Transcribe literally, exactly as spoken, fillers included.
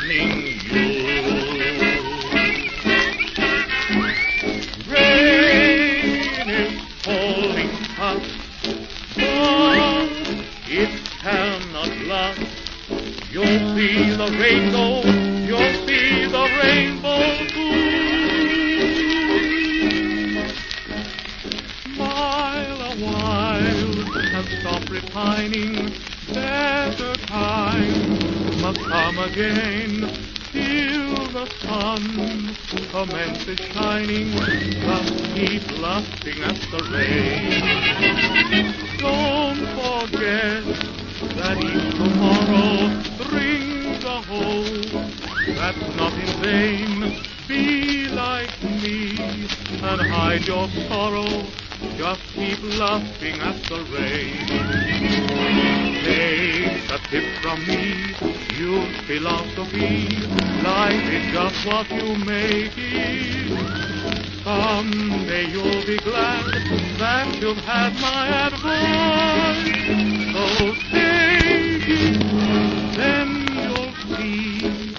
lightning you. Rain is falling fast, but it cannot last. You'll see the rainbow, you'll see the rainbow too. Smile a while and stop repining. Better times must come again. Till the sun commences shining, just keep lusting at the rain. Don't forget that each tomorrow brings a hope that's not in vain. Be like me and hide your sorrow, just keep lusting at the rain. Take a tip from me, use philosophy, life is just what you make it. Someday you'll be glad that you've had my advice.